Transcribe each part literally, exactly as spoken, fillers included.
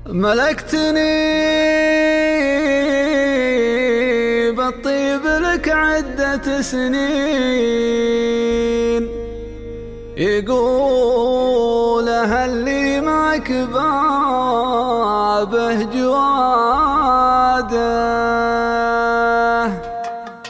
ملكتني بالطيب لك عدة سنين، يقول هاللي معك بابه جواده.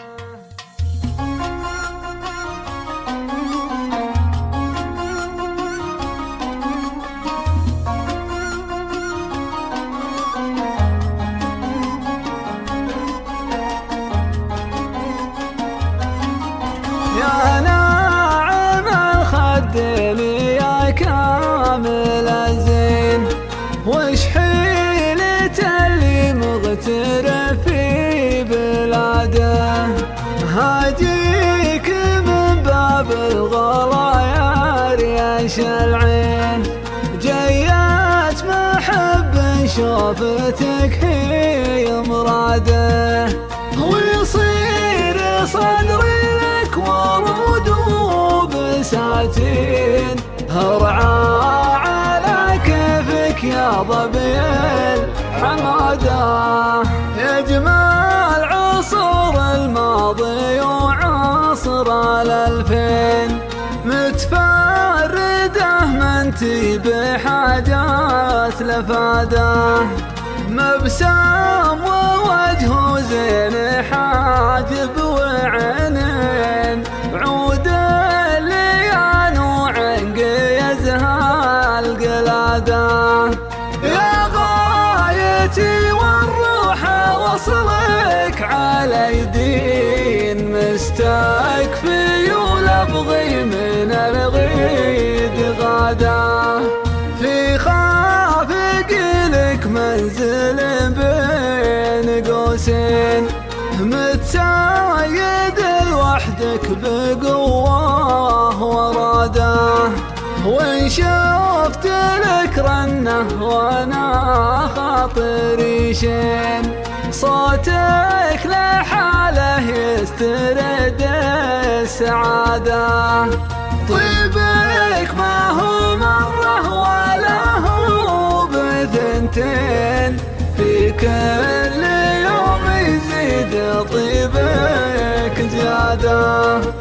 يا ناعم الخدين يا كامل الزين، وش حيلة اللي مغترف في بلاده، هاجيك من باب الغلا يا ريش العين، جيت محب شوفتك هي مراده، ويصير صدري ورود وبساتين، هرعى على كيفك يا ظبي الحماده، يجمال عصر الماضي وعصر الألفين، متفرده منتي بحاجات لفاده، مبسام ووجهه زين حاجب وعينين، عود الليان وعنق يزهى القلاده، يا غايتي والروح وصلك على يدين، مستكفي ولبغي من الغيد غاده، في خافق لك منزل بين قوسين، متسايد لوحدك بقوة وراده، وإن شفت لك رنه وانا خاطري شين، صوتك لحاله يسترد السعادة، طيبك ما هو مرة ولا هو بثنتين، في كل يوم يزيد طيبك زيادة.